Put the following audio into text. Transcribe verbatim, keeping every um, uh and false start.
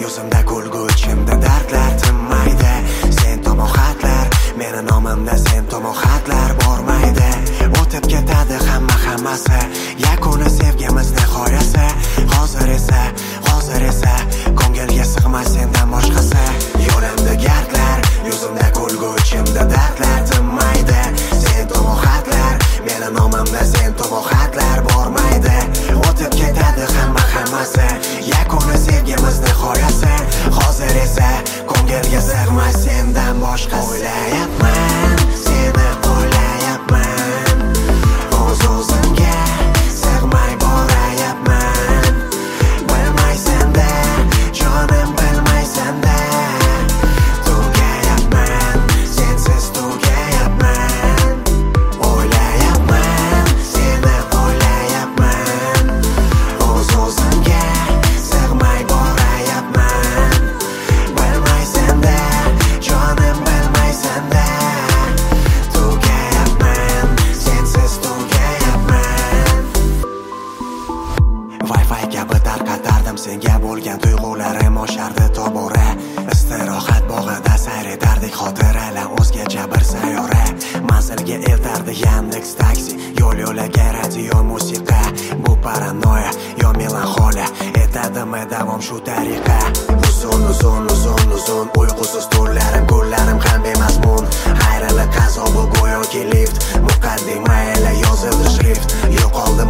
yuzimda kulgu, ichimda dardlar tinmaydi. Sen tomon xatlar, meni nomimda sen tomon xatlar bormaydi. O'tib ketadi hamma hammasi, yakuni sevgimiz nihoyasi. Hozir esa, hozir esa ko'ngilga sig'mas sendan boshqasi. Yo'limda gardlar, yuzimda kulgu, ichimda dardlar tinmaydi. Sen tomon xatlar, meni nomimda sen tomon xatlar bormaydi. O'tib ketadi hamma hammasi, yakuni sevgimiz nihoyasi. Hozir esa ko'ngilga sig'mas sendan boshqasi. O'ylayapman, seni o'ylayapman, o'z-o'zimga sig'may borayapman. Bilmaysan-da, jonim bilmaysan-da, tugayapman, sensiz tugayapman. O'ylayapman, seni o'ylayapman, o'z-o'zimga sig'may borayapman. Bilmaysan-da, jonim bilmaysan-da, tugayapman, sensiz tugayapman. Wi-Fi kabi tarqatardim senga bo'lgan tuyg'ularim, oshardi tobora. Istirohat bog'ida sayr etardik, xotiralar o'zgacha bir sayyora. Manzilga eltardi Yandex taksi, yo'l yo'laga radio musiqa. Bu paranoya yo melanxoliya, etadimi davom shu tariqa. Uzun uzun uzun uzun uyqusiz tunlarim, kunlarim ham bemazmun. Ayriliq azobi go'yoki lift, muqaddima ila yozildi shrift. Yo'qoldim